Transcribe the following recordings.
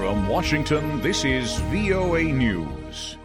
From Washington, this is VOA News.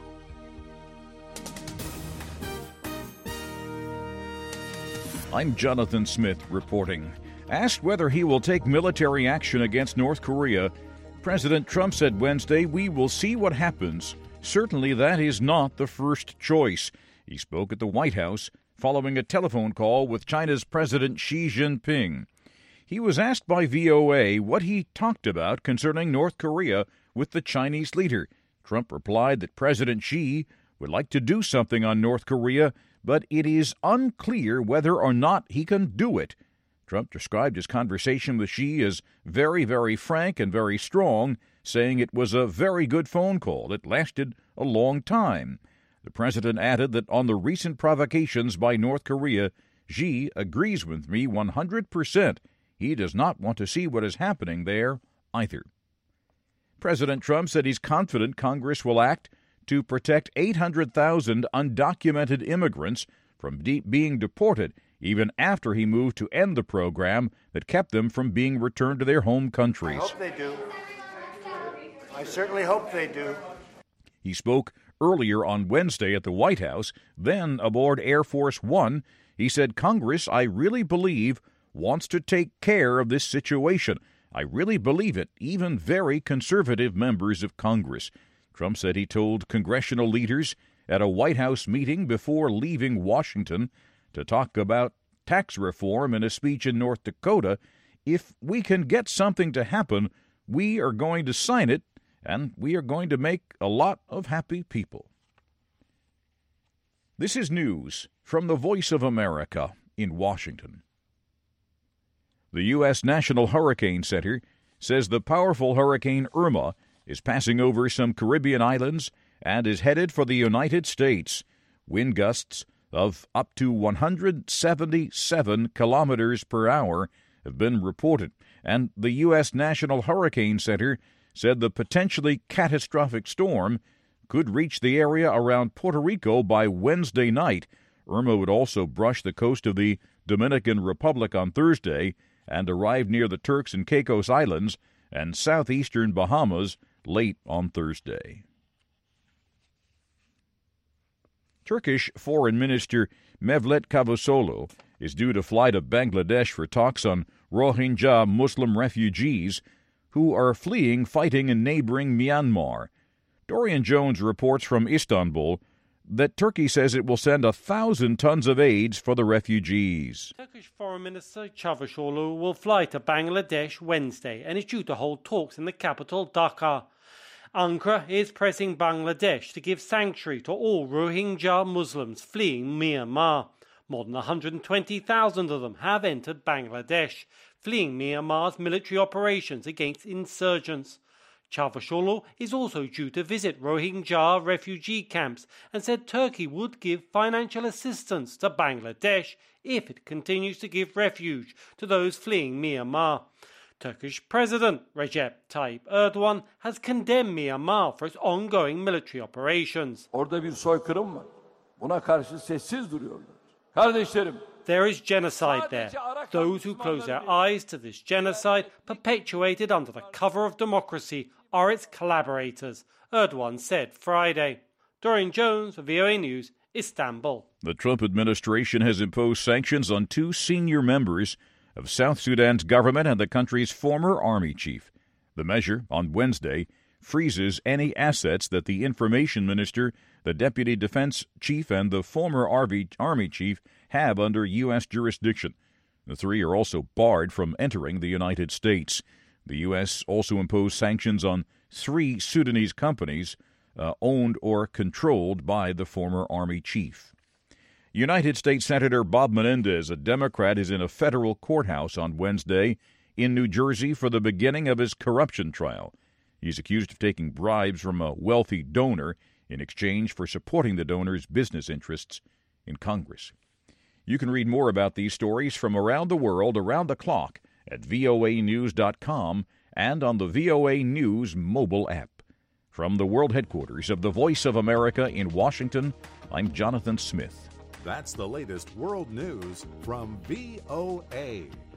I'm Jonathan Smith reporting. Asked whether he will take military action against North Korea, President Trump said Wednesday, "We will see what happens. Certainly that is not the first choice." He spoke at the White House following a telephone call with China's President Xi Jinping. He was asked by VOA what he talked about concerning North Korea with the Chinese leader. Trump replied that President Xi would like to do something on North Korea, but it is unclear whether or not he can do it. Trump described his conversation with Xi as very, very frank and very strong, saying it was a very good phone call that lasted a long time. The president added that on the recent provocations by North Korea, Xi agrees with me 100%. He does not want to see what is happening there either. President Trump said he's confident Congress will act to protect 800,000 undocumented immigrants from being deported even after he moved to end the program that kept them from being returned to their home countries. I hope they do. I certainly hope they do. He spoke earlier on Wednesday at the White House, then aboard Air Force One. He said, "Congress, I really believe, wants to take care of this situation. I really believe it, even very conservative members of Congress." Trump said he told congressional leaders at a White House meeting before leaving Washington to talk about tax reform in a speech in North Dakota, "If we can get something to happen, we are going to sign it, and we are going to make a lot of happy people." This is news from the Voice of America in Washington. The U.S. National Hurricane Center says the powerful Hurricane Irma is passing over some Caribbean islands and is headed for the United States. Wind gusts of up to 177 kilometers per hour have been reported, and the U.S. National Hurricane Center said the potentially catastrophic storm could reach the area around Puerto Rico by Wednesday night. Irma would also brush the coast of the Dominican Republic on Thursday and arrive near the Turks and Caicos Islands and southeastern Bahamas late on Thursday. Turkish Foreign Minister Mevlut Cavusoglu is due to fly to Bangladesh for talks on Rohingya Muslim refugees who are fleeing fighting in neighboring Myanmar. Dorian Jones reports from Istanbul that Turkey says it will send 1,000 tons of aid for the refugees. Turkish Foreign Minister Cavusoglu will fly to Bangladesh Wednesday and is due to hold talks in the capital, Dhaka. Ankara is pressing Bangladesh to give sanctuary to all Rohingya Muslims fleeing Myanmar. More than 120,000 of them have entered Bangladesh, fleeing Myanmar's military operations against insurgents. Cavusoglu is also due to visit Rohingya refugee camps and said Turkey would give financial assistance to Bangladesh if it continues to give refuge to those fleeing Myanmar. Turkish President Recep Tayyip Erdogan has condemned Myanmar for its ongoing military operations. Orada bir soykırım var. Buna karşı sessiz duruyorlar. Kardeşlerim, there is genocide there. Those who close their eyes to this genocide, perpetuated under the cover of democracy, are its collaborators, Erdogan said Friday. Dorian Jones, VOA News, Istanbul. The Trump administration has imposed sanctions on 2 senior members of South Sudan's government and the country's former army chief. The measure, on Wednesday, freezes any assets that the information minister, the deputy defense chief, and the former army chief have under U.S. jurisdiction. The 3 are also barred from entering the United States. The U.S. also imposed sanctions on 3 Sudanese companies owned or controlled by the former army chief. United States Senator Bob Menendez, a Democrat, is in a federal courthouse on Wednesday in New Jersey for the beginning of his corruption trial. He's accused of taking bribes from a wealthy donor in exchange for supporting the donor's business interests in Congress. You can read more about these stories from around the world, around the clock, at voanews.com and on the VOA News mobile app. From the world headquarters of the Voice of America in Washington, I'm Jonathan Smith. That's the latest world news from VOA.